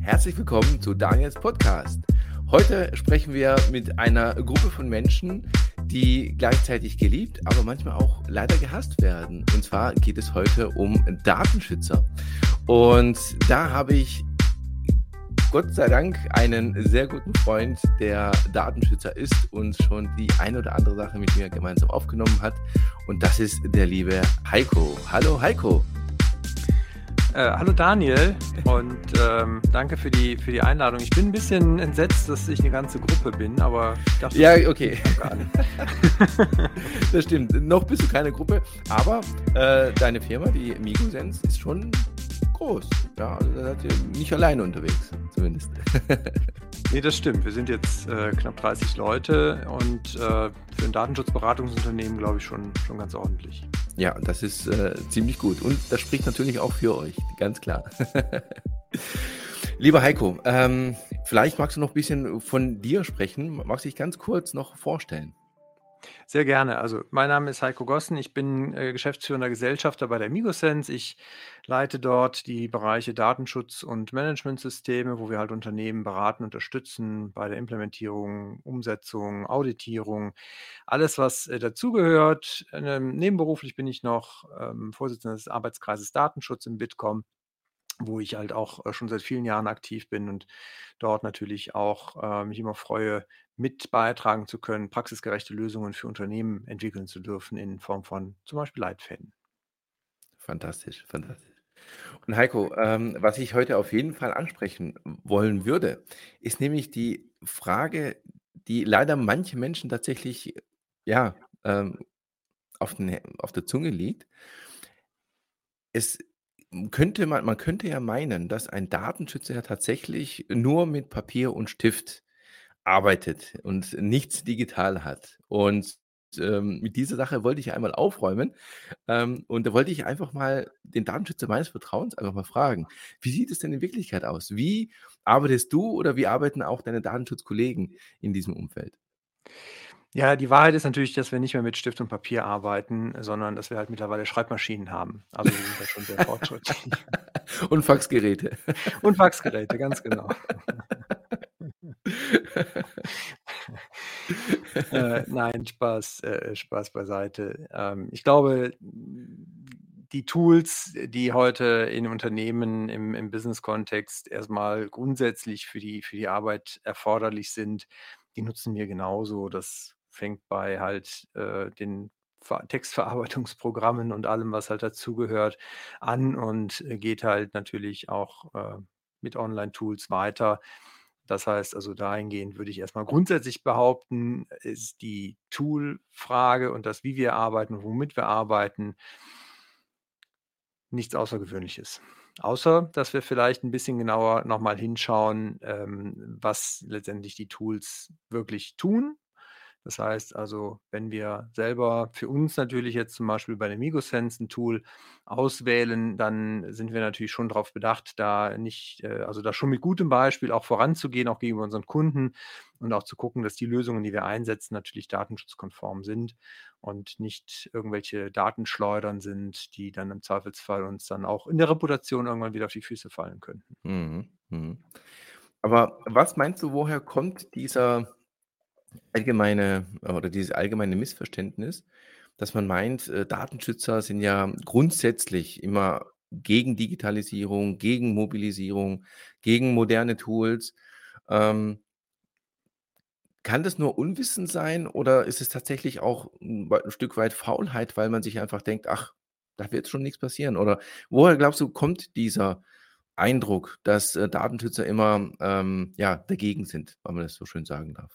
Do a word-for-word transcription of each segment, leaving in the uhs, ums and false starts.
Herzlich willkommen zu Daniels Podcast. Heute sprechen wir mit einer Gruppe von Menschen, die gleichzeitig geliebt, aber manchmal auch leider gehasst werden. Und zwar geht es heute um Datenschützer. Und da habe ich Gott sei Dank einen sehr guten Freund, der Datenschützer ist und schon die ein oder andere Sache mit mir gemeinsam aufgenommen hat. Und das ist der liebe Heiko. Hallo Heiko. Äh, hallo Daniel und ähm, danke für die, für die Einladung. Ich bin ein bisschen entsetzt, dass ich eine ganze Gruppe bin, aber ich dachte, ja, okay. Das gar nicht. Das stimmt, noch bist du keine Gruppe, aber äh, deine Firma, die Migosense, ist schon groß. Ja, also da seid ihr nicht alleine unterwegs, zumindest. Nee, das stimmt. Wir sind jetzt äh, knapp dreißig Leute und äh, für ein Datenschutzberatungsunternehmen, glaube ich, schon, schon ganz ordentlich. Ja, das ist äh, ziemlich gut. Und das spricht natürlich auch für euch, ganz klar. Lieber Heiko, ähm, vielleicht magst du noch ein bisschen von dir sprechen. Magst du dich ganz kurz noch vorstellen? Sehr gerne. Also mein Name ist Heiko Gossen. Ich bin äh, geschäftsführender Gesellschafter bei der Migosense. Ich leite dort die Bereiche Datenschutz und Managementsysteme, wo wir halt Unternehmen beraten, unterstützen bei der Implementierung, Umsetzung, Auditierung, alles, was äh, dazugehört. Ähm, nebenberuflich bin ich noch ähm, Vorsitzender des Arbeitskreises Datenschutz im Bitkom, wo ich halt auch äh, schon seit vielen Jahren aktiv bin und dort natürlich auch äh, mich immer freue, mit beitragen zu können, praxisgerechte Lösungen für Unternehmen entwickeln zu dürfen in Form von zum Beispiel Leitfäden. Fantastisch, fantastisch. Und Heiko, ähm, was ich heute auf jeden Fall ansprechen wollen würde, ist nämlich die Frage, die leider manche Menschen tatsächlich, ja, ähm, auf den, auf der Zunge liegt. Es könnte man, man könnte ja meinen, dass ein Datenschützer ja tatsächlich nur mit Papier und Stift arbeitet und nichts digital hat. Und ähm, mit dieser Sache wollte ich einmal aufräumen. Ähm, und da wollte ich einfach mal den Datenschützer meines Vertrauens einfach mal fragen, wie sieht es denn in Wirklichkeit aus? Wie arbeitest du oder wie arbeiten auch deine Datenschutzkollegen in diesem Umfeld? Ja, die Wahrheit ist natürlich, dass wir nicht mehr mit Stift und Papier arbeiten, sondern dass wir halt mittlerweile Schreibmaschinen haben. Also wir sind da schon sehr fortschrittlich. Und Faxgeräte. Und Faxgeräte, ganz genau. äh, nein, Spaß, äh, Spaß beiseite. Ähm, ich glaube, die Tools, die heute in Unternehmen im, im Business-Kontext erstmal grundsätzlich für die, für die Arbeit erforderlich sind, die nutzen wir genauso. Das fängt bei halt äh, den Ver- Textverarbeitungsprogrammen und allem, was halt dazugehört, an und äh, geht halt natürlich auch äh, mit Online-Tools weiter. Das heißt also dahingehend würde ich erstmal grundsätzlich behaupten, ist die Tool-Frage und das, wie wir arbeiten und womit wir arbeiten, nichts Außergewöhnliches. Außer, dass wir vielleicht ein bisschen genauer noch mal hinschauen, ähm, was letztendlich die Tools wirklich tun. Das heißt also, wenn wir selber für uns natürlich jetzt zum Beispiel bei der Migosense ein Tool auswählen, dann sind wir natürlich schon darauf bedacht, da nicht, äh, also da schon mit gutem Beispiel auch voranzugehen, auch gegenüber unseren Kunden und auch zu gucken, dass die Lösungen, die wir einsetzen, natürlich datenschutzkonform sind und nicht irgendwelche Datenschleudern sind, die dann im Zweifelsfall uns dann auch in der Reputation irgendwann wieder auf die Füße fallen könnten. Mhm, mhm. Aber was meinst du, woher kommt dieser allgemeine oder dieses allgemeine Missverständnis, dass man meint, äh, Datenschützer sind ja grundsätzlich immer gegen Digitalisierung, gegen Mobilisierung, gegen moderne Tools. Ähm, kann das nur Unwissen sein oder ist es tatsächlich auch 'n wei 'n Stück weit Faulheit, weil man sich einfach denkt: „Ach, da wird schon nichts passieren?“ Oder woher glaubst du, kommt dieser Eindruck, dass, äh, Datenschützer immer, ähm, ja, dagegen sind, wenn man das so schön sagen darf?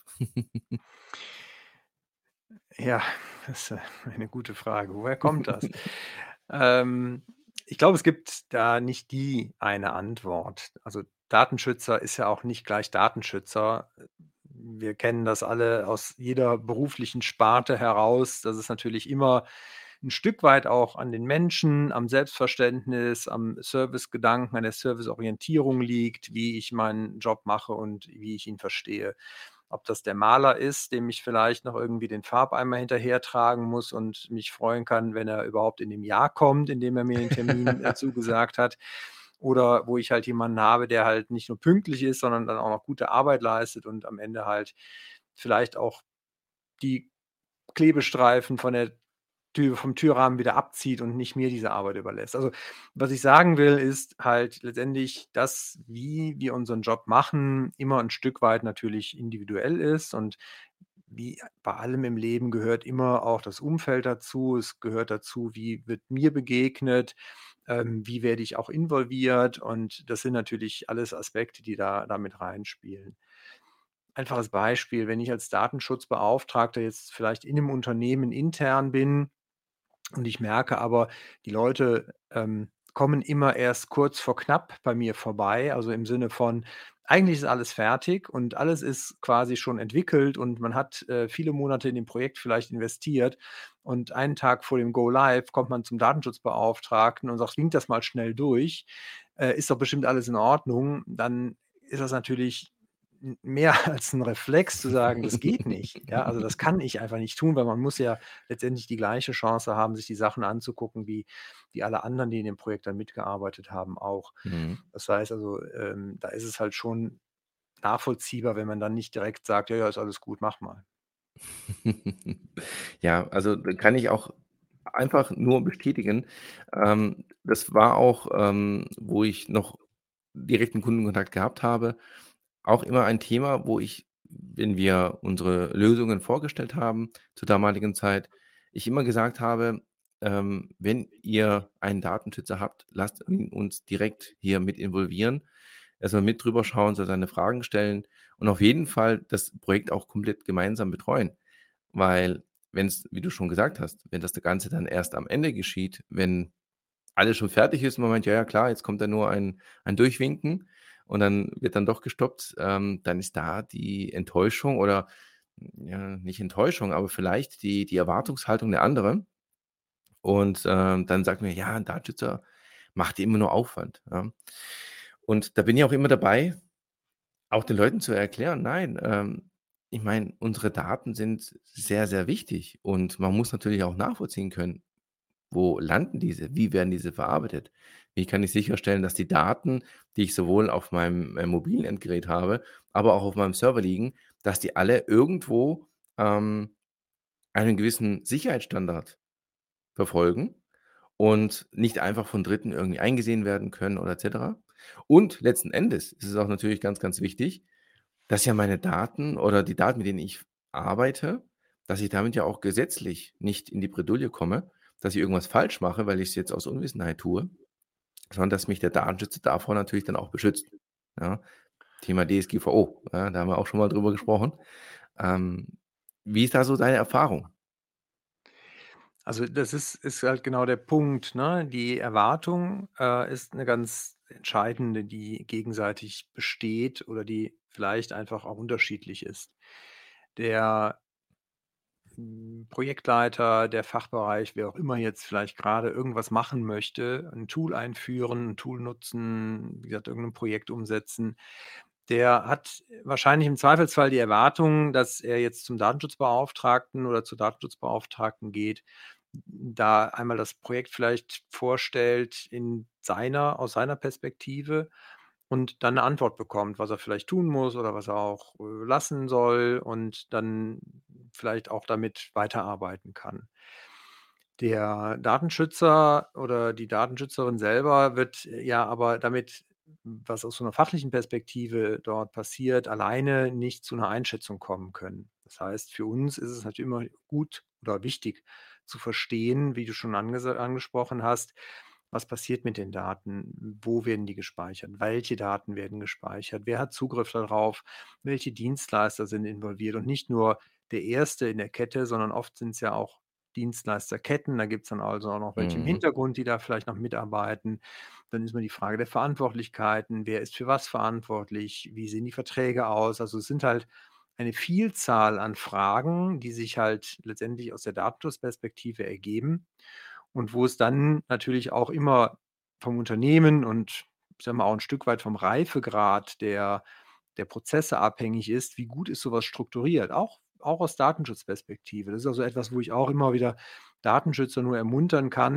Ja, das ist äh, eine gute Frage. Woher kommt das? Ähm, ich glaube, es gibt da nicht die eine Antwort. Also Datenschützer ist ja auch nicht gleich Datenschützer. Wir kennen das alle aus jeder beruflichen Sparte heraus, dass es natürlich immer ein Stück weit auch an den Menschen, am Selbstverständnis, am Servicegedanken, an der Serviceorientierung liegt, wie ich meinen Job mache und wie ich ihn verstehe. Ob das der Maler ist, dem ich vielleicht noch irgendwie den Farbeimer hinterhertragen muss und mich freuen kann, wenn er überhaupt in dem Jahr kommt, in dem er mir den Termin äh, zugesagt hat. oder wo ich halt jemanden habe, der halt nicht nur pünktlich ist, sondern dann auch noch gute Arbeit leistet und am Ende halt vielleicht auch die Klebestreifen von der Tür vom Türrahmen wieder abzieht und nicht mir diese Arbeit überlässt. Also, was ich sagen will, ist halt letztendlich, dass, wie wir unseren Job machen, immer ein Stück weit natürlich individuell ist und wie bei allem im Leben gehört immer auch das Umfeld dazu. Es gehört dazu, wie wird mir begegnet, ähm, wie werde ich auch involviert, und das sind natürlich alles Aspekte, die da da mit reinspielen. Einfaches Beispiel, wenn ich als Datenschutzbeauftragter jetzt vielleicht in 'nem Unternehmen intern bin und ich merke aber, die Leute, ähm, kommen immer erst kurz vor knapp bei mir vorbei, also im Sinne von, eigentlich ist alles fertig und alles ist quasi schon entwickelt und man hat, äh, viele Monate in dem Projekt vielleicht investiert, und einen Tag vor dem Go Live kommt man zum Datenschutzbeauftragten und sagt: „Winkt das mal schnell durch. Äh, ist doch bestimmt alles in Ordnung." Dann ist das natürlich m mehr als 'n Reflex zu sagen: „Das geht nicht." Ja, also das kann ich einfach nicht tun, weil man muss ja letztendlich die gleiche Chance haben, sich die Sachen anzugucken, wie wie alle anderen, die in dem Projekt dann mitgearbeitet haben, auch. Mhm. Das heißt also, ähm, da ist es halt schon nachvollziehbar, wenn man dann nicht direkt sagt: „Ja, ja, ist alles gut, mach mal." Ja, also, da kann ich auch einfach nur bestätigen. Ähm, das war auch, ähm, wo ich noch direkten Kundenkontakt gehabt habe, auch immer ein Thema, wo ich, wenn wir unsere Lösungen vorgestellt haben zur damaligen Zeit, ich immer gesagt habe, ähm: „Wenn ihr einen Datenschützer habt, lasst ihn uns direkt hier mit involvieren. Er soll mit drüber schauen, soll seine Fragen stellen und auf jeden Fall das Projekt auch komplett gemeinsam betreuen." Weil wenn's, wie du schon gesagt hast, wenn das Ganze dann erst am Ende geschieht, wenn alles schon fertig ist und man meint: „Ja, ja klar, jetzt kommt da nur ein ein Durchwinken" und dann wird dann doch gestoppt, ähm, dann ist da die Enttäuschung oder, ja, nicht Enttäuschung, aber vielleicht die die Erwartungshaltung 'ne andere. Und, ähm, dann sagt man: „Ja, 'n Datenschützer macht dir immer nur Aufwand", ja? Und da bin ich auch immer dabei, auch den Leuten zu erklären: „Nein, ähm, ich meine, unsere Daten sind sehr, sehr wichtig und man muss natürlich auch nachvollziehen können, wo landen diese? Wie werden diese verarbeitet? Wie kann ich sicherstellen, dass die Daten, die ich sowohl auf meinem, äh, mobilen Endgerät habe, aber auch auf meinem Server liegen, dass die alle irgendwo, ähm, einen gewissen Sicherheitsstandard verfolgen und nicht einfach von Dritten irgendwie eingesehen werden können oder et cetera." Und letzten Endes ist es auch natürlich ganz, ganz wichtig, dass ja meine Daten oder die Daten, mit denen ich arbeite, dass ich damit ja auch gesetzlich nicht in die Bredouille komme, dass ich irgendwas falsch mache, weil ich's jetzt aus Unwissenheit tue, sondern dass mich der Datenschützer davor natürlich dann auch beschützt, ja? Thema D S G V O, ja, da haben wir auch schon mal drüber gesprochen. Ähm, wie ist da so deine Erfahrung? Also, das ist ist halt genau der Punkt, ne? Die Erwartung, äh, ist 'ne ganz entscheidende, die gegenseitig besteht oder die vielleicht einfach auch unterschiedlich ist. Der hm, Projektleiter, der Fachbereich, wer auch immer jetzt vielleicht grade irgendwas machen möchte, 'n Tool einführen, 'n Tool nutzen, wie gesagt, irgend 'n Projekt umsetzen, der hat wahrscheinlich im Zweifelsfall die Erwartung, dass er jetzt zum Datenschutzbeauftragten oder zur Datenschutzbeauftragten geht, da einmal das Projekt vielleicht vorstellt in seiner aus seiner Perspektive und dann 'ne Antwort bekommt, was er vielleicht tun muss oder was er auch, äh, lassen soll und dann vielleicht auch damit weiterarbeiten kann. Der Datenschützer oder die Datenschützerin selber wird ja aber damit, was aus so 'ner fachlichen Perspektive dort passiert, alleine nicht zu 'ner Einschätzung kommen können. Das heißt, für uns ist es natürlich immer gut oder wichtig zu verstehen, wie du schon angesa angesprochen hast: Was passiert mit den Daten? Wo werden die gespeichert? Welche Daten werden gespeichert? Wer hat Zugriff da drauf? Welche Dienstleister sind involviert? Und nicht nur der Erste in der Kette, sondern oft sind's ja auch Dienstleisterketten. Da gibt's dann also auch noch welche im Mhm. Hintergrund, die da vielleicht noch mitarbeiten. Dann ist immer die Frage der Verantwortlichkeiten. Wer ist für was verantwortlich? Wie sehen die Verträge aus? Also, es sind halt eine Vielzahl an Fragen, die sich halt letztendlich aus der Datenschutzperspektive ergeben und wo es dann natürlich auch immer vom Unternehmen und ich sage mal, auch 'n Stück weit vom Reifegrad der der Prozesse abhängig ist, wie gut ist so was strukturiert, auch auch aus Datenschutzperspektive. Das ist also etwas, wo ich auch immer wieder Datenschützer nur ermuntern kann.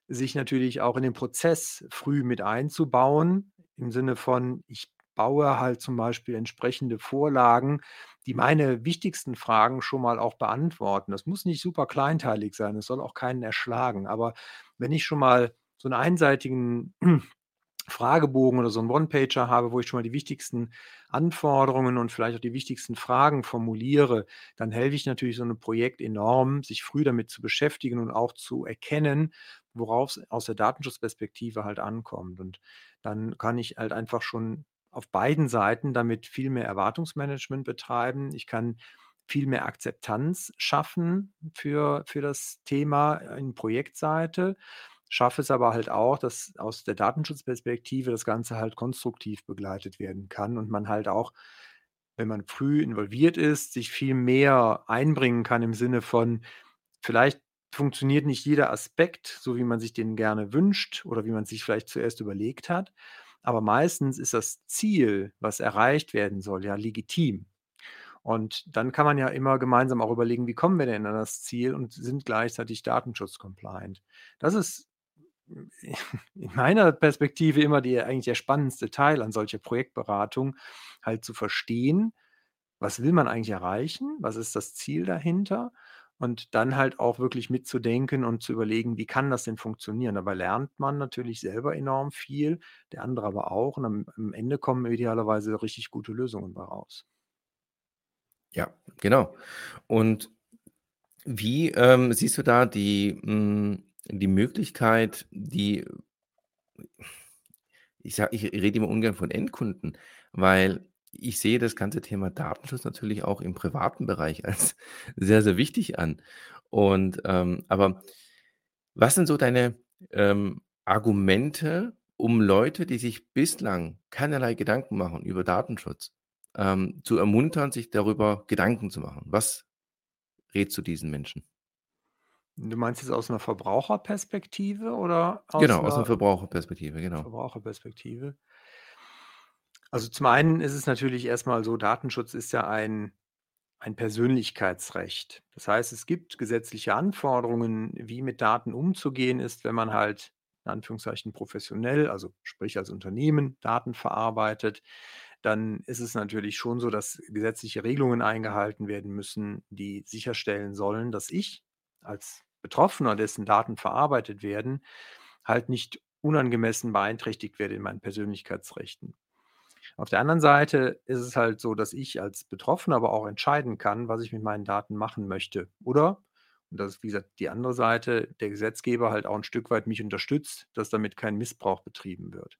sich natürlich auch in den Prozess früh mit einzubauen, im Sinne von, ich baue halt zum Beispiel entsprechende Vorlagen, die meine wichtigsten Fragen schon mal auch beantworten. Das muss nicht super kleinteilig sein, es soll auch keinen erschlagen. Aber wenn ich schon mal so 'n einseitigen Fragebogen oder so 'n One-Pager habe, wo ich schon mal die wichtigsten Anforderungen und vielleicht auch die wichtigsten Fragen formuliere, dann helfe ich natürlich so 'nem Projekt enorm, sich früh damit zu beschäftigen und auch zu erkennen, worauf's aus der Datenschutzperspektive halt ankommt. Und dann kann ich halt einfach schon auf beiden Seiten damit viel mehr Erwartungsmanagement betreiben. Ich kann viel mehr Akzeptanz schaffen für für das Thema in Projektseite, schaffe es aber halt auch, dass aus der Datenschutzperspektive das Ganze halt konstruktiv begleitet werden kann und man halt auch, wenn man früh involviert ist, sich viel mehr einbringen kann im Sinne von, vielleicht funktioniert nicht jeder Aspekt, so wie man sich den gerne wünscht oder wie man sich vielleicht zuerst überlegt hat, aber meistens ist das Ziel, was erreicht werden soll, ja legitim. Und dann kann man ja immer gemeinsam auch überlegen: „Wie kommen wir denn an das Ziel und sind gleichzeitig datenschutzcompliant?“ Das ist in meiner Perspektive immer die eigentlich der spannendste Teil an solcher Projektberatung, halt zu verstehen, was will man eigentlich erreichen? Was ist das Ziel dahinter? Und dann halt auch wirklich mitzudenken und zu überlegen: „Wie kann das denn funktionieren?“ Dabei lernt man natürlich selber enorm viel, der andere aber auch und am am Ende kommen idealerweise richtig gute Lösungen bei raus. Ja, genau. Und wie, ähm, siehst du da die hm, die Möglichkeit, die ich sage ich rede immer ungern von Endkunden, weil ich sehe das ganze Thema Datenschutz natürlich auch im privaten Bereich als sehr, sehr wichtig an. Und, ähm aber was sind so deine, ähm, Argumente, um Leute, die sich bislang keinerlei Gedanken machen über Datenschutz, ähm, zu ermuntern, sich darüber Gedanken zu machen? Was rätst du diesen Menschen? Du meinst jetzt aus 'ner Verbraucherperspektive oder aus Genau, aus 'ner 'ner Verbraucherperspektive, genau. Verbraucherperspektive? Also, zum einen ist es natürlich erst mal so, Datenschutz ist ja ein ein Persönlichkeitsrecht. Das heißt, es gibt gesetzliche Anforderungen, wie mit Daten umzugehen ist, wenn man halt in Anführungszeichen professionell, also sprich als Unternehmen Daten verarbeitet, dann ist es natürlich schon so, dass gesetzliche Regelungen eingehalten werden müssen, die sicherstellen sollen, dass ich als Betroffener, dessen Daten verarbeitet werden, halt nicht unangemessen beeinträchtigt werde in meinen Persönlichkeitsrechten. Auf der anderen Seite ist es halt so, dass ich als Betroffener aber auch entscheiden kann, was ich mit meinen Daten machen möchte. Oder, und das ist wie gesagt die andere Seite, der Gesetzgeber halt auch 'n Stück weit mich unterstützt, dass damit kein Missbrauch betrieben wird.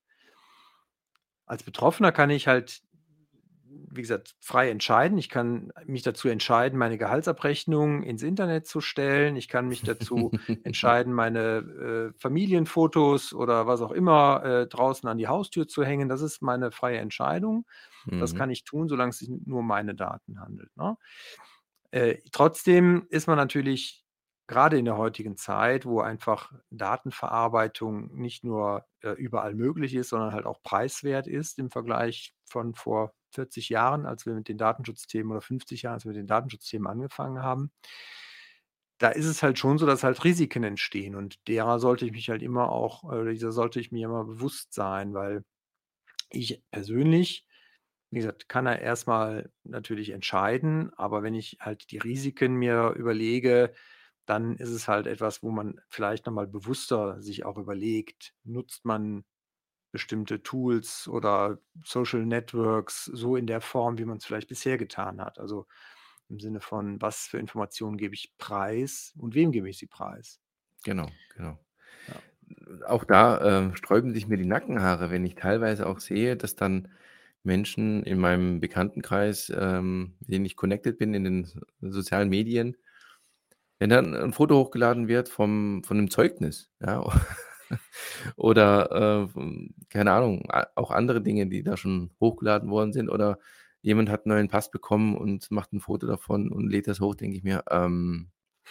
Als Betroffener kann ich halt, wie gesagt, frei entscheiden. Ich kann mich dazu entscheiden, meine Gehaltsabrechnung ins Internet zu stellen. Ich kann mich dazu entscheiden, meine, äh, Familienfotos oder was auch immer, äh, draußen an die Haustür zu hängen. Das ist meine freie Entscheidung. Das Mhm. kann ich tun, solange es sich nur um meine Daten handelt, ne? Äh, trotzdem ist man natürlich grade in der heutigen Zeit, wo einfach Datenverarbeitung nicht nur, äh, überall möglich ist, sondern halt auch preiswert ist im Vergleich von vor vierzig Jahren, als wir mit den Datenschutzthemen oder fünfzig Jahren, als wir mit den Datenschutzthemen angefangen haben. Da ist es halt schon so, dass halt Risiken entstehen und derer sollte ich mich halt immer auch oder dieser sollte ich mir immer bewusst sein, weil ich persönlich, wie gesagt, kann da erst mal natürlich entscheiden, aber wenn ich halt die Risiken mir überlege, dann ist es halt etwas, wo man vielleicht noch mal bewusster sich auch überlegt: Nutzt man bestimmte Tools oder Social Networks so in der Form, wie man's vielleicht bisher getan hat? Also, im Sinne von: Was für Informationen gebe ich preis und wem gebe ich sie preis? Genau, genau. Ja. Auch da, ähm, sträuben sich mir die Nackenhaare, wenn ich teilweise auch sehe, dass dann Menschen in meinem Bekanntenkreis, ähm, mit denen ich connected bin in den s sozialen Medien wenn dann 'n Foto hochgeladen wird vom von 'nem Zeugnis, ja, oder, äh, v keine Ahnung, a auch andere Dinge, die da schon hochgeladen worden sind oder jemand hat 'n neuen Pass bekommen und macht 'n Foto davon und lädt das hoch, denke ich mir, ähm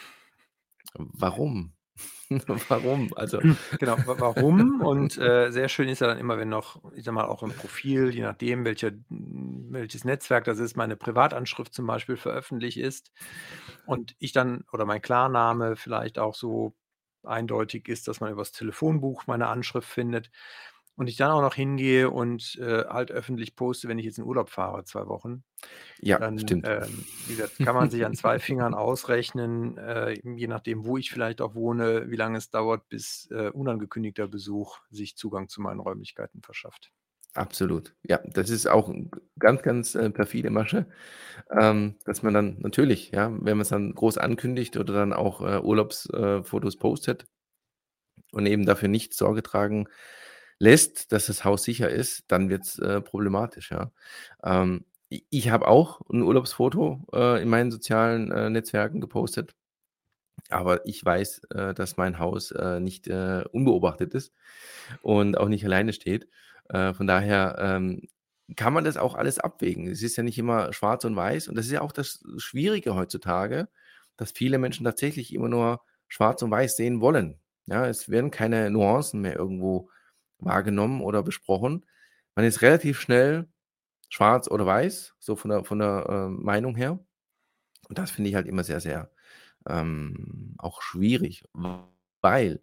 warum? Warum? Also Genau, wa warum? Und, äh, sehr schön ist ja dann immer, wenn noch, ich sage mal, auch im Profil, je nachdem, welcher hm, welches Netzwerk das ist, meine Privatanschrift zum Beispiel veröffentlicht ist und ich dann oder mein Klarname vielleicht auch so eindeutig ist, dass man übers Telefonbuch meine Anschrift findet und ich dann auch noch hingehe und, äh, halt öffentlich poste, wenn ich jetzt in Urlaub fahre, zwei Wochen, Ja, dann, stimmt. ähm, wie gesagt, kann man sich an zwei Fingern ausrechnen, äh, je nachdem, wo ich vielleicht auch wohne, wie lange es dauert, bis, äh, unangekündigter Besuch sich Zugang zu meinen Räumlichkeiten verschafft. Absolut. Ja, das ist auch 'n ganz, ganz, äh, perfide Masche, ähm, dass man dann natürlich, ja, wenn man's dann groß ankündigt oder dann auch, äh, Urlaubs äh, Fotos postet und eben dafür nicht Sorge tragen lässt, dass das Haus sicher ist, dann wird's, äh, problematisch, ja. Ähm, i ich habe auch 'n Urlaubsfoto, äh, in meinen sozialen, äh, Netzwerken gepostet, aber ich weiß, äh, dass mein Haus, äh, nicht, äh, unbeobachtet ist und auch nicht alleine steht. Äh, von daher, ähm, kann man das auch alles abwägen. Es ist ja nicht immer schwarz und weiß und das ist ja auch das Schwierige heutzutage, dass viele Menschen tatsächlich immer nur schwarz und weiß sehen wollen. Ja, es werden keine Nuancen mehr irgendwo wahrgenommen oder besprochen. Man ist relativ schnell schwarz oder weiß, so von der von der, ähm, Meinung her. Und das finde ich halt immer sehr, sehr, ähm, auch schwierig, weil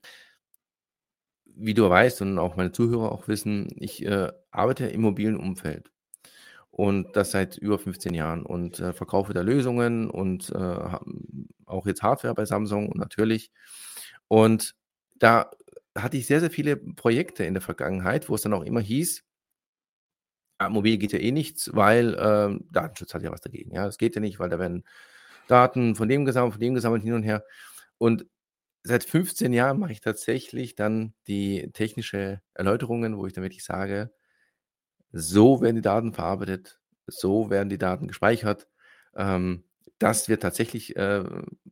wie du weißt und auch meine Zuhörer auch wissen, ich, äh, arbeite im mobilen Umfeld und das seit über fünfzehn Jahren und, äh, verkaufe da Lösungen und, äh, ha auch jetzt Hardware bei Samsung natürlich. Und da hatte ich sehr, sehr viele Projekte in der Vergangenheit, wo es dann auch immer hieß „Ah, mobil geht ja eh nichts, weil, ähm, Datenschutz hat ja was dagegen, ja. Das geht ja nicht, weil da werden Daten von dem gesammelt, von dem gesammelt, hin und her.“ Und seit fünfzehn Jahren mache ich tatsächlich dann die technische Erläuterungen, wo ich dann wirklich sage: „So werden die Daten verarbeitet, so werden die Daten gespeichert. Ähm, das wird tatsächlich, äh,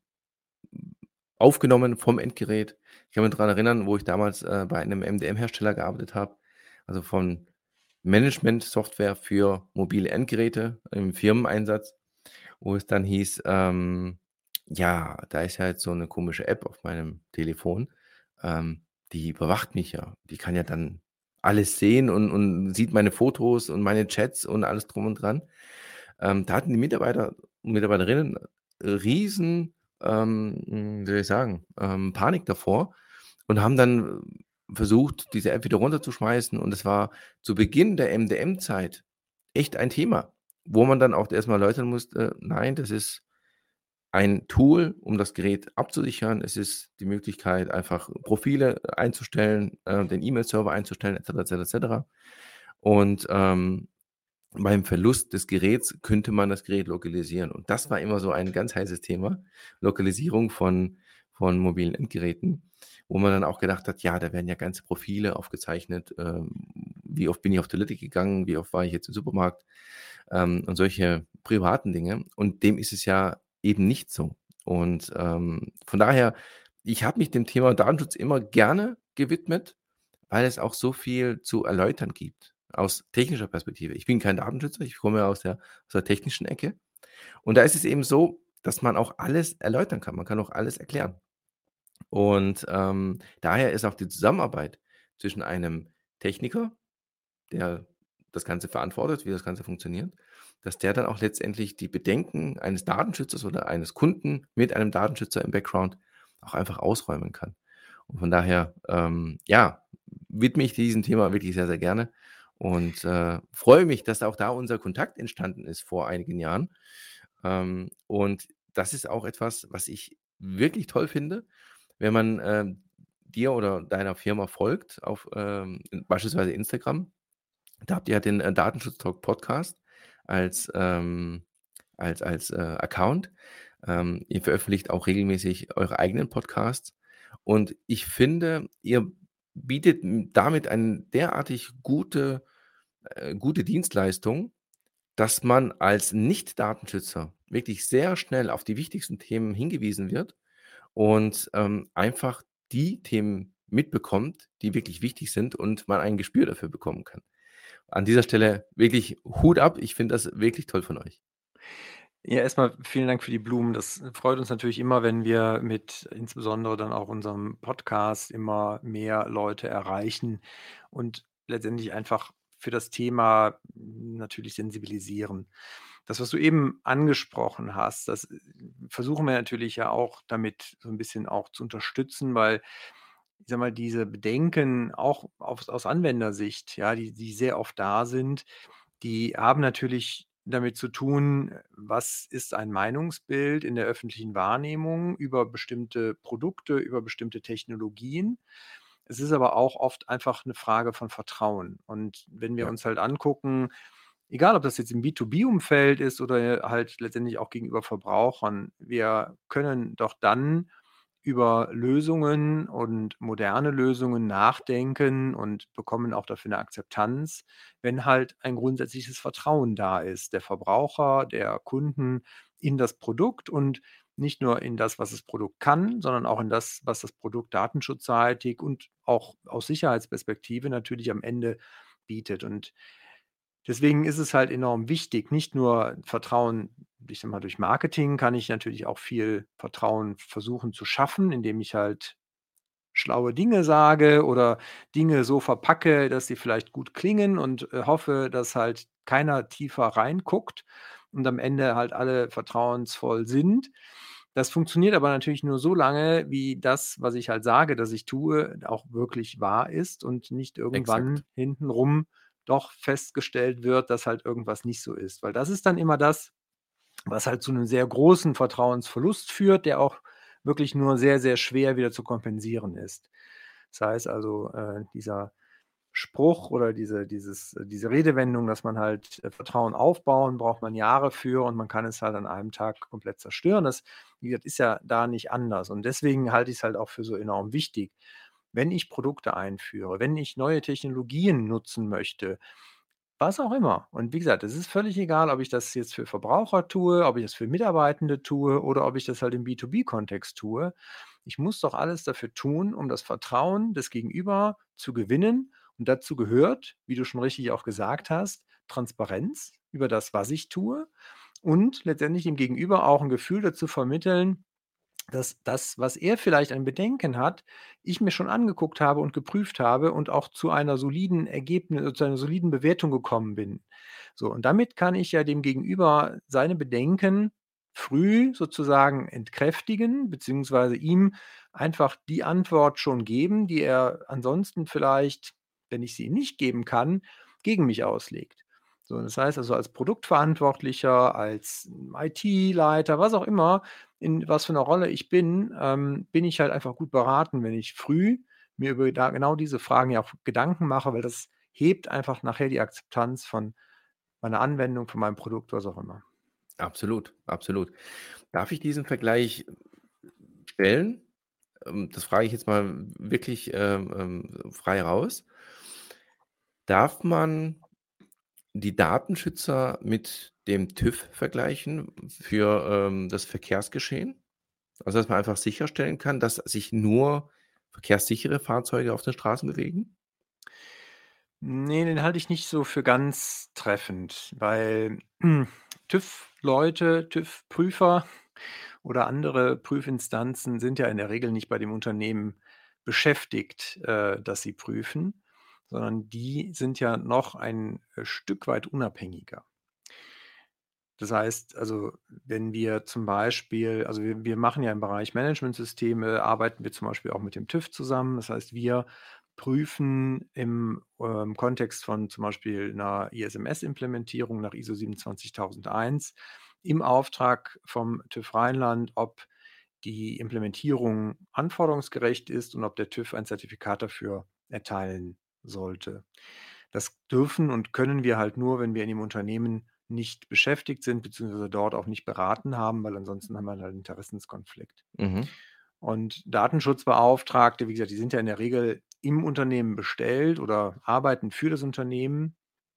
aufgenommen vom Endgerät.“ Ich kann mich dran erinnern, wo ich damals, äh, bei einem M D M-Hersteller gearbeitet habe, also von Management-Software für mobile Endgeräte im Firmeneinsatz, wo es dann hieß, ähm, ja, da ist ja jetzt so 'ne komische App auf meinem Telefon, ähm, die überwacht mich ja. Die kann ja dann alles sehen und und sieht meine Fotos und meine Chats und alles drum und dran. Ähm, da hatten die Mitarbeiter und Mitarbeiterinnen riesen, ähm, hm, wie soll ich sagen, ähm, Panik davor und haben dann versucht, diese App wieder runterzuschmeißen und es war zu Beginn der M D M-Zeit echt ein Thema, wo man dann auch erst mal erläutern musste: „Nein, das ist ein Tool, um das Gerät abzusichern. Es ist die Möglichkeit, einfach Profile einzustellen, äh, den E-Mail-Server einzustellen et cetera, et cetera, et cetera. Und, ähm, beim Verlust des Geräts könnte man das Gerät lokalisieren.“ Und das war immer so ein ganz heißes Thema, Lokalisierung von von mobilen Endgeräten, wo man dann auch gedacht hat: „Ja, da werden ja ganze Profile aufgezeichnet. Ähm, wie oft bin ich auf Toilette gegangen? Wie oft war ich jetzt im Supermarkt?“ Ähm, und solche privaten Dinge. Und dem ist es ja eben nicht so. Und, ähm, von daher, ich habe mich dem Thema Datenschutz immer gerne gewidmet, weil es auch so viel zu erläutern gibt aus technischer Perspektive. Ich bin kein Datenschützer, ich komme ja aus der aus der technischen Ecke. Und da ist es eben so, dass man auch alles erläutern kann. Man kann auch alles erklären. Und, ähm, daher ist auch die Zusammenarbeit zwischen einem Techniker, der das Ganze verantwortet, wie das Ganze funktioniert, dass der dann auch letztendlich die Bedenken eines Datenschützers oder eines Kunden mit einem Datenschützer im Background auch einfach ausräumen kann. Und von daher, ähm, ja, widme ich diesem Thema wirklich sehr, sehr gerne und, äh, freue mich, dass auch da unser Kontakt entstanden ist vor einigen Jahren. Ähm, und das ist auch etwas, was ich wirklich toll finde, wenn man, ähm, dir oder deiner Firma folgt auf, ähm, beispielsweise Instagram. Da habt ihr ja den, äh, Datenschutz-Talk Podcast als, ähm als als, äh, Account. Ähm, ihr veröffentlicht auch regelmäßig eure eigenen Podcasts und ich finde, ihr bietet, hm, damit eine derartig gute äh, gute Dienstleistung, dass man als Nicht-Datenschützer wirklich sehr schnell auf die wichtigsten Themen hingewiesen wird und, ähm, einfach die Themen mitbekommt, die wirklich wichtig sind und man ein Gespür dafür bekommen kann. An dieser Stelle wirklich Hut ab. Ich finde das wirklich toll von euch. Ja, erst mal vielen Dank für die Blumen. Das freut uns natürlich immer, wenn wir mit insbesondere dann auch unserem Podcast immer mehr Leute erreichen und letztendlich einfach für das Thema natürlich sensibilisieren. Das, was du eben angesprochen hast, das äh, versuchen wir natürlich ja auch damit so ein bisschen auch zu unterstützen, weil, ich sage mal, diese Bedenken auch aus aus Anwendersicht, ja, die die sehr oft da sind, die haben natürlich damit zu tun, was ist ein Meinungsbild in der öffentlichen Wahrnehmung über bestimmte Produkte, über bestimmte Technologien. Es ist aber auch oft einfach eine Frage von Vertrauen. Und wenn wir Ja, uns halt angucken, egal ob das jetzt im B zwei B-Umfeld ist oder halt letztendlich auch gegenüber Verbrauchern, wir können doch dann über Lösungen und moderne Lösungen nachdenken und bekommen auch dafür eine Akzeptanz, wenn halt ein grundsätzliches Vertrauen da ist, der Verbraucher, der Kunden in das Produkt und nicht nur in das, was das Produkt kann, sondern auch in das, was das Produkt datenschutzseitig und auch aus Sicherheitsperspektive natürlich am Ende bietet. Und deswegen ist es halt enorm wichtig, nicht nur Vertrauen, ich sage mal, durch Marketing kann ich natürlich auch viel Vertrauen versuchen zu schaffen, indem ich halt schlaue Dinge sage oder Dinge so verpacke, dass sie vielleicht gut klingen und, äh, hoffe, dass halt keiner tiefer reinguckt und am Ende halt alle vertrauensvoll sind. Das funktioniert aber natürlich nur so lange, wie das, was ich halt sage, dass ich tue, auch wirklich wahr ist und nicht irgendwann exakt. hintenrum doch festgestellt wird, dass halt irgendwas nicht so ist. Weil das ist dann immer das, was halt zu einem sehr großen Vertrauensverlust führt, der auch wirklich nur sehr, sehr schwer wieder zu kompensieren ist. Das heißt also, äh, dieser Spruch oder diese dieses äh, diese Redewendung, dass man halt, äh, Vertrauen aufbauen, braucht man Jahre für und man kann es halt an einem Tag komplett zerstören. Das, wie gesagt, ist ja da nicht anders. Und deswegen halte ich es halt auch für so enorm wichtig, wenn ich Produkte einführe, wenn ich neue Technologien nutzen möchte, was auch immer. Und wie gesagt, es ist völlig egal, ob ich das jetzt für Verbraucher tue, ob ich das für Mitarbeitende tue oder ob ich das halt im B zwei B-Kontext tue. Ich muss doch alles dafür tun, um das Vertrauen des Gegenüber zu gewinnen. Und dazu gehört, wie du schon richtig auch gesagt hast, Transparenz über das, was ich tue und letztendlich dem Gegenüber auch ein Gefühl dazu vermitteln, dass das, was er vielleicht ein Bedenken hat, ich mir schon angeguckt habe und geprüft habe und auch zu einer soliden Ergebnis zu einer soliden Bewertung gekommen bin. So, und damit kann ich ja dem Gegenüber seine Bedenken früh sozusagen entkräftigen, beziehungsweise ihm einfach die Antwort schon geben, die er ansonsten vielleicht, wenn ich sie ihm nicht geben kann, gegen mich auslegt. So, das heißt also, als Produktverantwortlicher, als I T-Leiter, was auch immer, in was für 'ner Rolle ich bin, ähm, bin ich halt einfach gut beraten, wenn ich früh mir über da genau diese Fragen ja auch Gedanken mache, weil das hebt einfach nachher die Akzeptanz von meiner Anwendung, von meinem Produkt, was auch immer. Absolut, absolut. Darf ich diesen Vergleich stellen? Ähm, das frage ich jetzt mal wirklich, ähm, ähm, frei raus. Darf man die Datenschützer mit dem TÜV vergleichen für, ähm, das Verkehrsgeschehen? Also, dass man einfach sicherstellen kann, dass sich nur verkehrssichere Fahrzeuge auf den Straßen bewegen? Ne, den halte ich nicht so für ganz treffend, weil TÜV-Leute, TÜV-Prüfer oder andere Prüfinstanzen sind ja in der Regel nicht bei dem Unternehmen beschäftigt, äh, das sie prüfen, sondern die sind ja noch ein, äh, Stück weit unabhängiger. Das heißt, also, wenn wir zum Beispiel also, wir wir machen ja im Bereich Managementsysteme arbeiten wir zum Beispiel auch mit dem TÜV zusammen. Das heißt, wir prüfen im, ähm, Kontext von zum Beispiel 'ner I S M S-Implementierung nach I S O siebenundzwanzigtausendeins im Auftrag vom TÜV Rheinland, ob die Implementierung anforderungsgerecht ist und ob der TÜV ein Zertifikat dafür erteilen sollte. Das dürfen und können wir halt nur, wenn wir in dem Unternehmen nicht beschäftigt sind, beziehungsweise dort auch nicht beraten haben, weil ansonsten haben wir halt 'n Interessenskonflikt. Mhm. Und Datenschutzbeauftragte, wie gesagt, die sind ja in der Regel im Unternehmen bestellt oder arbeiten für das Unternehmen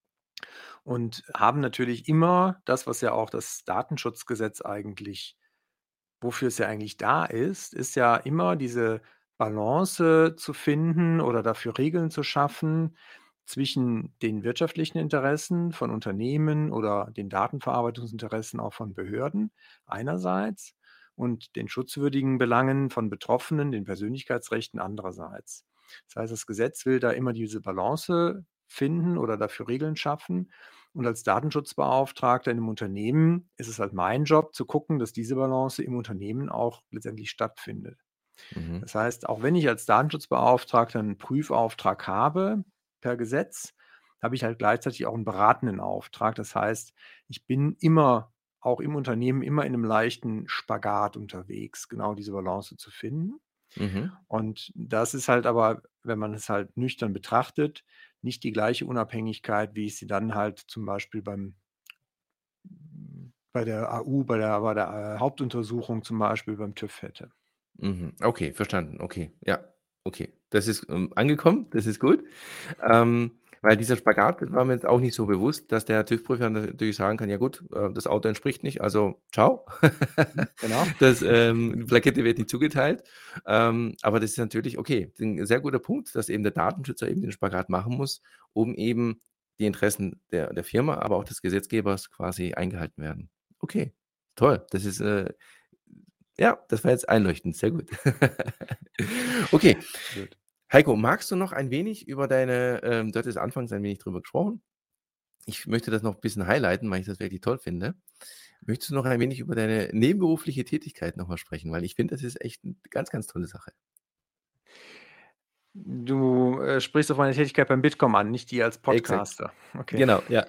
und haben natürlich immer das, was ja auch das Datenschutzgesetz eigentlich wofür es ja eigentlich da ist, ist ja immer diese Balance zu finden oder dafür Regeln zu schaffen zwischen den wirtschaftlichen Interessen von Unternehmen oder den Datenverarbeitungsinteressen auch von Behörden einerseits und den schutzwürdigen Belangen von Betroffenen, den Persönlichkeitsrechten andererseits. Das heißt, das Gesetz will da immer diese Balance finden oder dafür Regeln schaffen. Und als Datenschutzbeauftragter in 'nem Unternehmen ist es halt mein Job zu gucken, dass diese Balance im Unternehmen auch letztendlich stattfindet. Mhm. Das heißt, auch wenn ich als Datenschutzbeauftragter 'n Prüfauftrag habe per Gesetz, habe ich halt gleichzeitig auch 'n beratenden Auftrag. Das heißt, ich bin immer auch im Unternehmen immer in 'nem leichten Spagat unterwegs, genau diese Balance zu finden. Mhm. Und das ist halt aber, wenn man es halt nüchtern betrachtet, nicht die gleiche Unabhängigkeit, wie ich sie dann halt zum Beispiel beim bei der A U, bei der bei der, äh, Hauptuntersuchung zum Beispiel beim TÜV hätte. Mhm. Okay, verstanden. Okay, ja, okay. Das ist, ähm, angekommen, das ist gut. Ähm, weil dieser Spagat, das war mir jetzt auch nicht so bewusst, dass der TÜV-Prüfer natürlich sagen kann: „Ja gut, äh, das Auto entspricht nicht, also ciao. Mhm, genau. Das, ähm die Plakette wird nicht zugeteilt.“ Ähm, aber das ist natürlich okay, 'n sehr guter Punkt, dass eben der Datenschützer eben den Spagat machen muss, um eben die Interessen der der Firma, aber auch des Gesetzgebers quasi eingehalten werden. Okay, toll. Das ist, äh ja, das war jetzt einleuchtend, sehr gut. Okay. Absolut. Heiko, magst du noch ein wenig über deine ähm, du hattest anfangs ein wenig drüber gesprochen. Ich möchte das noch 'n bisschen highlighten, weil ich das wirklich toll finde. Möchtest du noch ein wenig über deine nebenberufliche Tätigkeit noch mal sprechen? Weil ich finde, das ist echt 'n ganz, ganz tolle Sache. Du, äh, sprichst auf meine Tätigkeit beim Bitkom an, nicht die als Exakt. Podcaster. Okay. Genau, ja.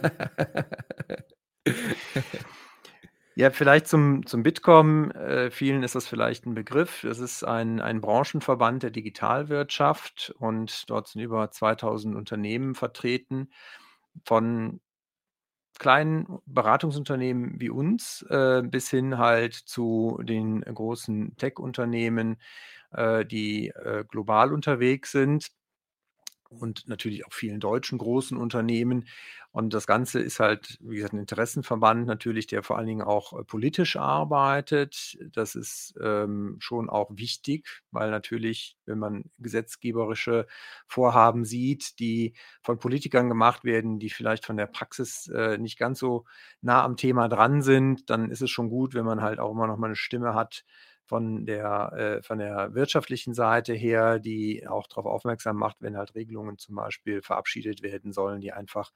Ja, vielleicht zum zum Bitkom. Äh, vielen ist das vielleicht 'n Begriff. Das ist ein ein Branchenverband der Digitalwirtschaft und dort sind über zweitausend Unternehmen vertreten, von kleinen Beratungsunternehmen wie uns, äh, bis hin halt zu den großen Tech-Unternehmen, äh, die, äh, global unterwegs sind und natürlich auch vielen deutschen großen Unternehmen. Und das Ganze ist halt, wie gesagt, 'n Interessenverband natürlich, der vor allen Dingen auch, äh, politisch arbeitet. Das ist, ähm, schon auch wichtig, weil natürlich, wenn man gesetzgeberische Vorhaben sieht, die von Politikern gemacht werden, die vielleicht von der Praxis, äh, nicht ganz so nah am Thema dran sind, dann ist es schon gut, wenn man halt auch immer noch mal 'ne Stimme hat von der äh, von der wirtschaftlichen Seite her, die auch drauf aufmerksam macht, wenn halt Regelungen zum Beispiel verabschiedet werden sollen, die einfach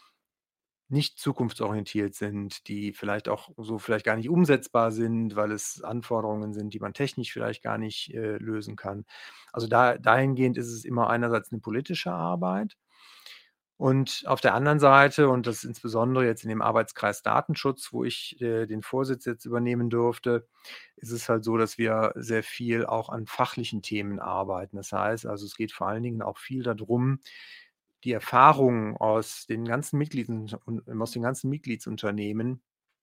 nicht zukunftsorientiert sind, die vielleicht auch so vielleicht gar nicht umsetzbar sind, weil es Anforderungen sind, die man technisch vielleicht gar nicht, äh, lösen kann. Also, da dahingehend ist es immer einerseits 'ne politische Arbeit. Und auf der anderen Seite, und das insbesondere jetzt in dem Arbeitskreis Datenschutz, wo ich, äh, den Vorsitz jetzt übernehmen durfte, ist es halt so, dass wir sehr viel auch an fachlichen Themen arbeiten. Das heißt also, es geht vor allen Dingen auch viel da drum, die Erfahrungen aus den ganzen Mitglieden und aus den ganzen Mitgliedsunternehmen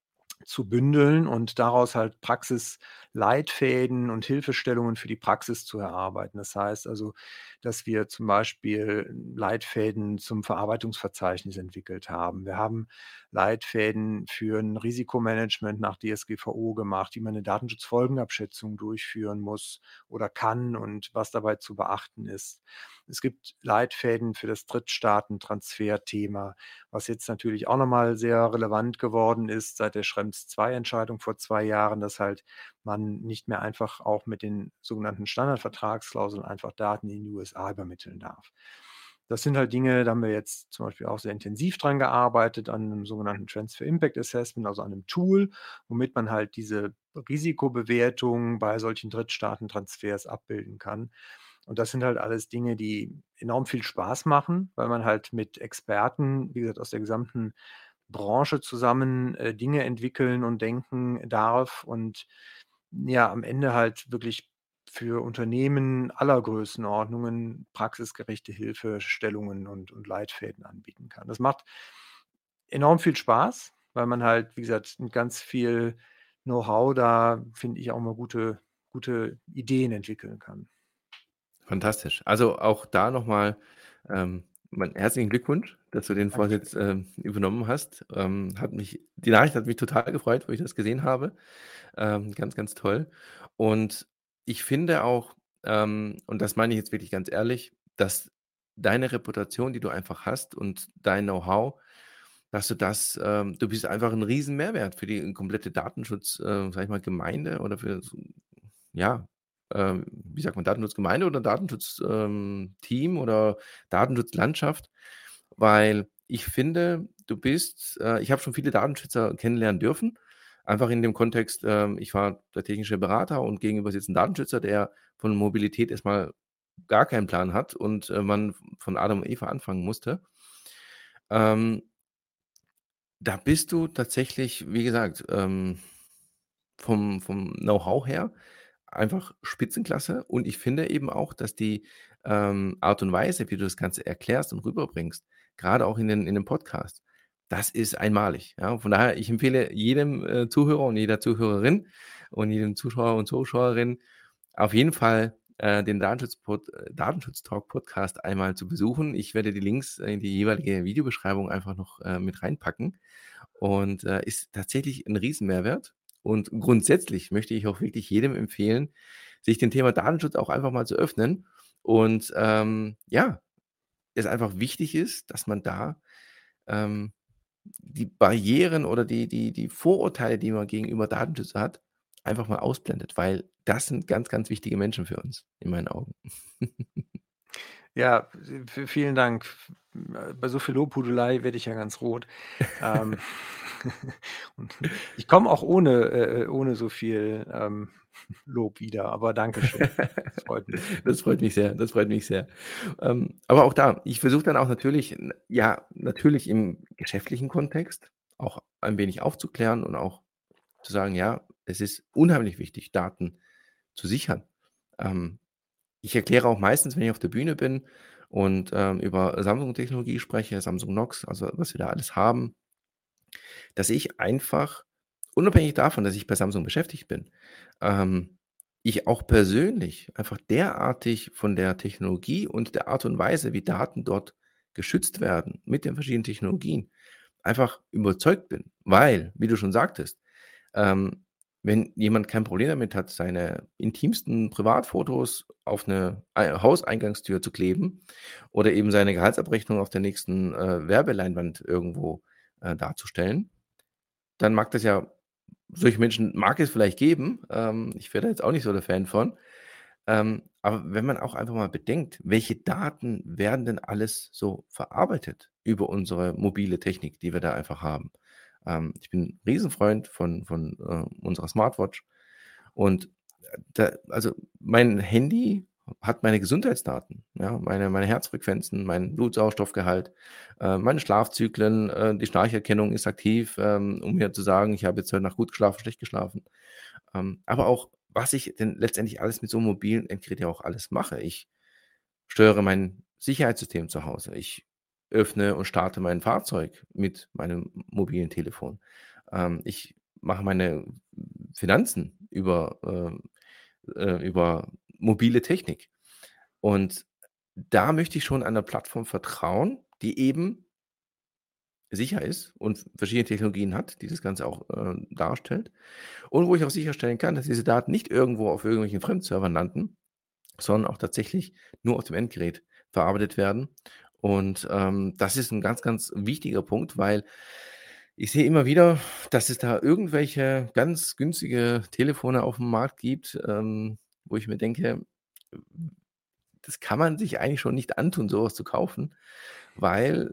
zu bündeln und daraus halt Praxisleitfäden und Hilfestellungen für die Praxis zu erarbeiten. Das heißt also, dass wir zum Beispiel Leitfäden zum Verarbeitungsverzeichnis entwickelt haben. Wir haben Leitfäden für 'n Risikomanagement nach DSGVO gemacht, wie man 'ne Datenschutzfolgenabschätzung durchführen muss oder kann und was dabei zu beachten ist. Es gibt Leitfäden für das Drittstaatentransferthema, was jetzt natürlich auch noch mal sehr relevant geworden ist seit der Schrems zwei Entscheidung vor zwei Jahren, dass halt man nicht mehr einfach auch mit den sogenannten Standardvertragsklauseln einfach Daten in die USA übermitteln darf. Das sind halt Dinge, da haben wir jetzt zum Beispiel auch sehr intensiv dran gearbeitet an 'nem sogenannten Transfer Impact Assessment, also an 'nem Tool, womit man halt diese Risikobewertung bei solchen Drittstaatentransfers abbilden kann. Und das sind halt alles Dinge, die enorm viel Spaß machen, weil man halt mit Experten, wie gesagt, aus der gesamten Branche zusammen, äh, Dinge entwickeln und denken darf und ja, am Ende halt wirklich für Unternehmen aller Größenordnungen praxisgerechte Hilfestellungen und und Leitfäden anbieten kann. Das macht enorm viel Spaß, weil man halt, wie gesagt, mit ganz viel Know-how da, finde ich, auch mal gute gute Ideen entwickeln kann. Fantastisch. Also, auch da noch mal, ähm, meinen herzlichen Glückwunsch, dass du den Dankeschön. Vorsitz, ähm, übernommen hast. Ähm, hat mich die Nachricht hat mich total gefreut, wo ich das gesehen habe. Ähm, ganz, ganz toll. Und ich finde auch, ähm, und das meine ich jetzt wirklich ganz ehrlich, dass deine Reputation, die du einfach hast und dein Know-how, dass du das ähm, du bist einfach 'n Riesenmehrwert für die komplette Datenschutz äh, sage ich mal, Gemeinde oder für so ja, ähm, wie sagt man, Datenschutzgemeinde oder Datenschutz ähm, Team oder Datenschutzlandschaft. Weil ich finde du bist äh, ich habe schon viele Datenschützer kennenlernen dürfen. Einfach in dem Kontext, ähm, ich war der technische Berater und gegenüber sitzt 'n Datenschützer, der von Mobilität erst mal gar keinen Plan hat und, äh, man von Adam und Eva anfangen musste. Ähm da bist du tatsächlich, wie gesagt, ähm, vom vom Know-how her einfach Spitzenklasse und ich finde eben auch, dass die, ähm, Art und Weise, wie du das Ganze erklärst und rüberbringst, grade auch in den in den Podcast, das ist einmalig, ja? Von daher, ich empfehle jedem, äh, Zuhörer und jeder Zuhörerin und jedem Zuschauer und Zuschauerin auf jeden Fall, äh, den Datenschutz-Pod äh, Datenschutz-Talk-Podcast einmal zu besuchen. Ich werde die Links in die jeweilige Videobeschreibung einfach noch, äh, mit reinpacken und, äh, ist tatsächlich 'n Riesenmehrwert. Und grundsätzlich möchte ich auch wirklich jedem empfehlen, sich dem Thema Datenschutz auch einfach mal zu öffnen und, ähm, ja, es einfach wichtig ist, dass man da, ähm, die Barrieren oder die die die Vorurteile, die man gegenüber Datenschützer hat, einfach mal ausblendet, weil das sind ganz, ganz wichtige Menschen für uns in meinen Augen. Ja, v vielen Dank. F äh, bei so viel Lobhudelei werde ich ja ganz rot. Ähm, und ich komme auch ohne äh, äh, ohne so viel, ähm, Lob wieder, aber danke schön. Das freut mich. Das freut mich sehr, das freut mich sehr. Ähm, aber auch da, ich versuche dann auch natürlich n ja, natürlich im geschäftlichen Kontext auch ein wenig aufzuklären und auch zu sagen: „Ja, es ist unheimlich wichtig, Daten zu sichern.“ Ähm, ich erkläre auch meistens, wenn ich auf der Bühne bin und, ähm, über Samsung-Technologie spreche, Samsung Knox, also was wir da alles haben dass ich einfach unabhängig davon, dass ich bei Samsung beschäftigt bin, ähm, ich auch persönlich einfach derartig von der Technologie und der Art und Weise, wie Daten dort geschützt werden mit den verschiedenen Technologien, einfach überzeugt bin. Weil, wie du schon sagtest, ähm, wenn jemand kein Problem damit hat, seine intimsten Privatfotos auf 'ne ei Hauseingangstür zu kleben oder eben seine Gehaltsabrechnung auf der nächsten, äh, Werbeleinwand irgendwo, äh, darzustellen, dann mag das ja solche Menschen mag es vielleicht geben. Ähm, ich wäre da jetzt auch nicht so der Fan von. Ähm, aber wenn man auch einfach mal bedenkt, welche Daten werden denn alles so verarbeitet über unsere mobile Technik, die wir da einfach haben? Ähm, ich bin Riesenfreund von von, äh, unserer Smartwatch und, äh, da also, mein Handy hat meine Gesundheitsdaten, ja, meine meine Herzfrequenzen, meinen Blutsauerstoffgehalt, äh, meine Schlafzyklen, äh, die Schnarcherkennung ist aktiv, ähm, um mir zu sagen: „Ich habe jetzt heute Nacht gut geschlafen, schlecht geschlafen.“ Ähm, aber auch, was ich denn letztendlich alles mit so 'nem mobilen Endgerät ja auch alles mache. Ich steuere mein Sicherheitssystem zu Hause. Ich öffne und starte mein Fahrzeug mit meinem m mobilen Telefon. Ähm, ich mache meine Finanzen über, ähm äh, über mobile Technik. Und da möchte ich schon einer Plattform vertrauen, die eben sicher ist und verschiedene Technologien hat, die das Ganze auch, äh, darstellt. Und wo ich auch sicherstellen kann, dass diese Daten nicht irgendwo auf irgendwelchen Fremdservern landen, sondern auch tatsächlich nur auf dem Endgerät verarbeitet werden. Und, ähm, das ist 'n ganz, ganz wichtiger Punkt, weil ich sehe immer wieder, dass es da irgendwelche ganz günstige Telefone auf'm Markt gibt, ähm, wo ich mir denke, das kann man sich eigentlich schon nicht antun, so was zu kaufen, weil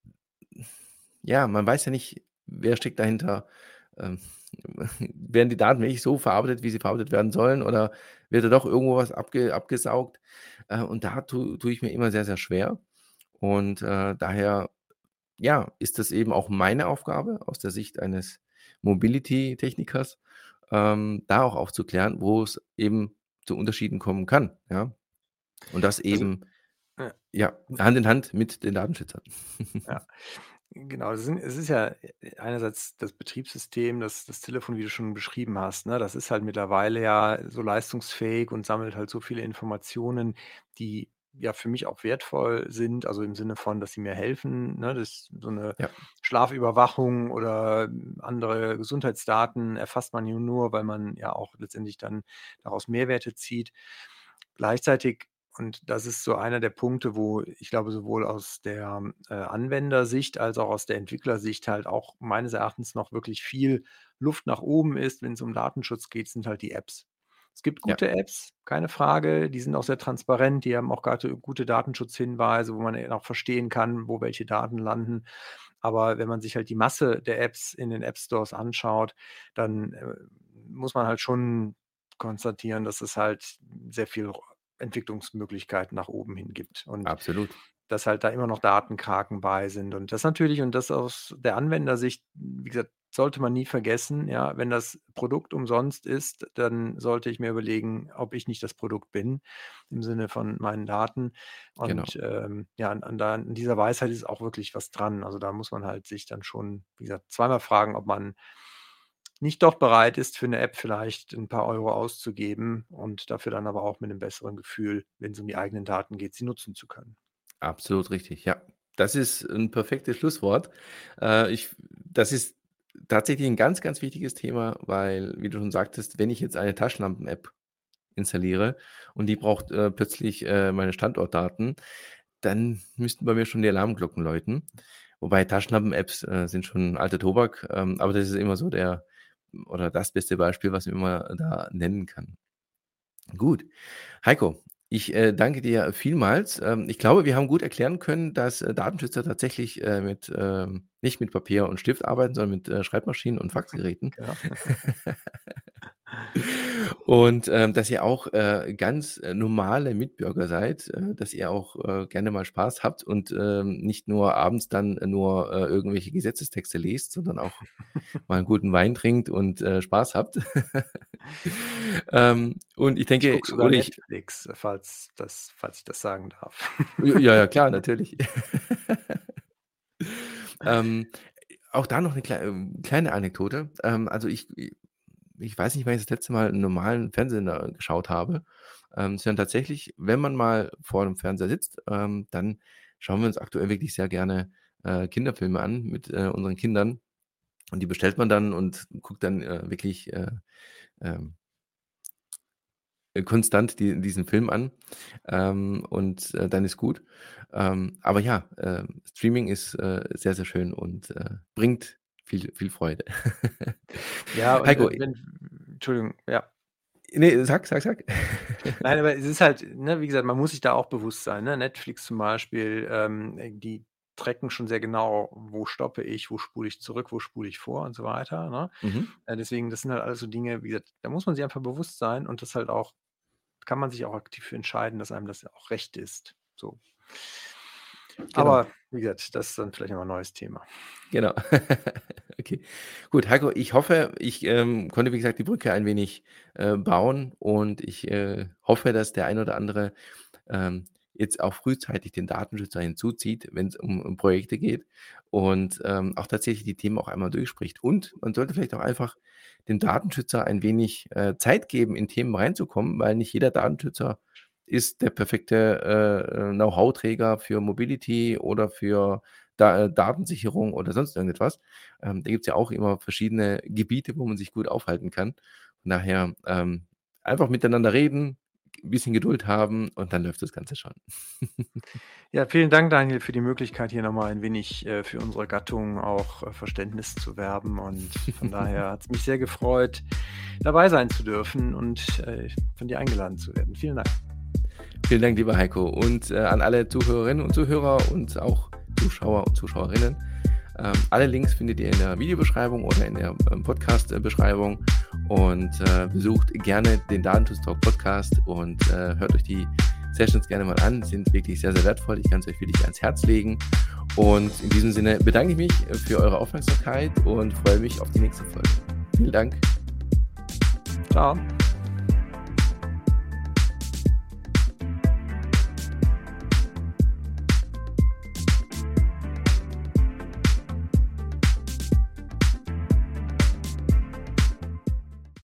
ja, man weiß ja nicht, wer steckt dahinter. Ähm, werden die Daten wirklich so verarbeitet, wie sie verarbeitet werden sollen, oder wird da doch irgendwo was abge abgesaugt? Äh, und da tu tue ich mir immer sehr, sehr schwer. Und, äh, daher, ja, ist das eben auch meine Aufgabe aus der Sicht eines Mobility-Technikers, ähm, da auch aufzuklären, wo es eben zu Unterschieden kommen kann, ja? Und das Also eben, ja. ja, Hand in Hand mit den Datenschützern. Ja, genau. Es sind es ist ja e einerseits das Betriebssystem, das das Telefon, wie du schon beschrieben hast, ne? Das ist halt mittlerweile ja so leistungsfähig und sammelt halt so viele Informationen, die ja für mich auch wertvoll sind, also im Sinne von, dass sie mir helfen, ne? Das so 'ne Ja. Schlafüberwachung oder andere Gesundheitsdaten erfasst man ja nur, weil man ja auch letztendlich dann daraus Mehrwerte zieht. Gleichzeitig und das ist so einer der Punkte, wo ich glaube, sowohl aus der, äh, Anwendersicht als auch aus der Entwicklersicht halt auch meines Erachtens noch wirklich viel Luft nach oben ist, wenn's um Datenschutz geht, sind halt die Apps. Es gibt Ja. gute Apps, keine Frage, die sind auch sehr transparent, die haben auch gate gute Datenschutzhinweise, wo man eben auch verstehen kann, wo welche Daten landen. Aber wenn man sich halt die Masse der Apps in den App-Stores anschaut, dann, äh, muss man halt schon konstatieren, dass es halt sehr viel Entwicklungsmöglichkeiten nach oben hin gibt und Absolut. dass halt da immer noch Datenkraken bei sind. Und das natürlich und das aus der Anwendersicht, wie gesagt, sollte man nie vergessen, ja, wenn das Produkt umsonst ist, dann sollte ich mir überlegen, ob ich nicht das Produkt bin, im Sinne von meinen Daten. Genau. Und, ähm, ja, an an da an dieser Weisheit ist auch wirklich was dran. Also, da muss man halt sich dann schon, wie gesagt, zweimal fragen, ob man nicht doch bereit ist, für 'ne App vielleicht 'n paar Euro auszugeben und dafür dann aber auch mit 'nem besseren Gefühl, wenn's um die eigenen Daten geht, sie nutzen zu können. Absolut richtig, ja. Das ist 'n perfektes Schlusswort. Äh, ich das ist tatsächlich 'n ganz, ganz wichtiges Thema, weil, wie du schon sagtest, wenn ich jetzt eine Taschenlampen-App installiere und die braucht, äh, plötzlich, äh, meine Standortdaten, dann müssten bei mir schon die Alarmglocken läuten. Wobei Taschenlampen-Apps, äh, sind schon alter Tobak, ähm, aber das ist immer so der oder das beste Beispiel, was man immer da nennen kann. Gut. Heiko, ich, äh, danke dir vielmals. Ähm, ich glaube, wir haben gut erklären können, dass, äh, Datenschützer tatsächlich, äh, mit, ähm nicht mit Papier und Stift arbeiten, sondern mit, äh, Schreibmaschinen und Faxgeräten. Genau. Und, ähm, dass ihr auch, äh, ganz, äh, normale Mitbürger seid, äh, dass ihr auch, äh, gerne mal Spaß habt und, ähm, nicht nur abends dann nur, äh, irgendwelche Gesetzestexte lest, sondern auch mal 'n guten Wein trinkt und, äh, Spaß habt. Ähm, und ich Ich denke gucke sogar oder ich Netflix, falls das falls ich das sagen darf. J ja, ja, klar, natürlich. Ähm, auch da noch 'ne klei ähm, kleine Anekdote. Ähm, also, ich i ich weiß nicht, wann ich das letzte Mal 'n normalen Fernsehender geschaut habe. Ähm, sondern tatsächlich, wenn man mal vor 'nem Fernseher sitzt, ähm, dann schauen wir uns aktuell wirklich sehr gerne, äh, Kinderfilme an mit, äh, unseren Kindern. Und die bestellt man dann und guckt dann, äh, wirklich, äh, ähm äh, konstant die diesen Film an, ähm, und, äh, dann ist gut. Ähm, aber ja, ähm, Streaming ist, äh, sehr, sehr schön und, äh, bringt viel viel Freude. Ja, und, äh, Heiko, i wenn Entschuldigung, ja. Ne, sag, sag, sag. Nein, aber es ist halt ne, wie gesagt, man muss sich da auch bewusst sein, ne? Netflix zum Beispiel, ähm, äh, die tracken schon sehr genau, wo stoppe ich, wo spule ich zurück, wo spule ich vor und so weiter, ne? Mhm. Äh, deswegen, das sind halt alles so Dinge, wie gesagt, da muss man sich einfach bewusst sein und das halt auch kann man sich auch aktiv für entscheiden, dass einem das auch recht ist, so. Genau. Aber wie gesagt, das ist dann vielleicht noch mal 'n neues Thema. Genau. Okay. Gut, Heiko, ich hoffe, ich, ähm, konnte, wie gesagt, die Brücke ein wenig, äh, bauen und ich, äh, hoffe, dass der ein oder andere, ähm, jetzt auch frühzeitig den Datenschützer hinzuzieht, wenn's um um Projekte geht und, ähm, auch tatsächlich die Themen auch einmal durchspricht. Und man sollte vielleicht auch einfach dem Datenschützer ein wenig, äh, Zeit geben, in Themen reinzukommen, weil nicht jeder Datenschützer ist der perfekte, äh, äh, Know-how-Träger für Mobility oder für Da äh, Datensicherung oder sonst irgendetwas. Ähm, da gibt's ja auch immer verschiedene Gebiete, wo man sich gut aufhalten kann. Von daher, ähm, einfach miteinander reden, 'n bisschen Geduld haben und dann läuft das Ganze schon. Ja, vielen Dank, Daniel, für die Möglichkeit, hier noch mal ein wenig, äh, für unsere Gattung auch, äh, Verständnis zu werben. Und von daher hat's mich sehr gefreut, dabei sein zu dürfen und, äh, von dir eingeladen zu werden. Vielen Dank. Vielen Dank, lieber Heiko. Und, äh, an alle Zuhörerinnen und Zuhörer und auch Zuschauer und Zuschauerinnen. Ähm, alle Links findet ihr in der Videobeschreibung oder in der, ähm, Podcast äh, Beschreibung und, äh, besucht gerne den Datenschutz-Talk Podcast und, äh, hört euch die Sessions gerne mal an, sind wirklich sehr, sehr wertvoll. Ich kann's euch wirklich ans Herz legen. Und in diesem Sinne bedanke ich mich für eure Aufmerksamkeit und freue mich auf die nächste Folge. Vielen Dank. Tschau.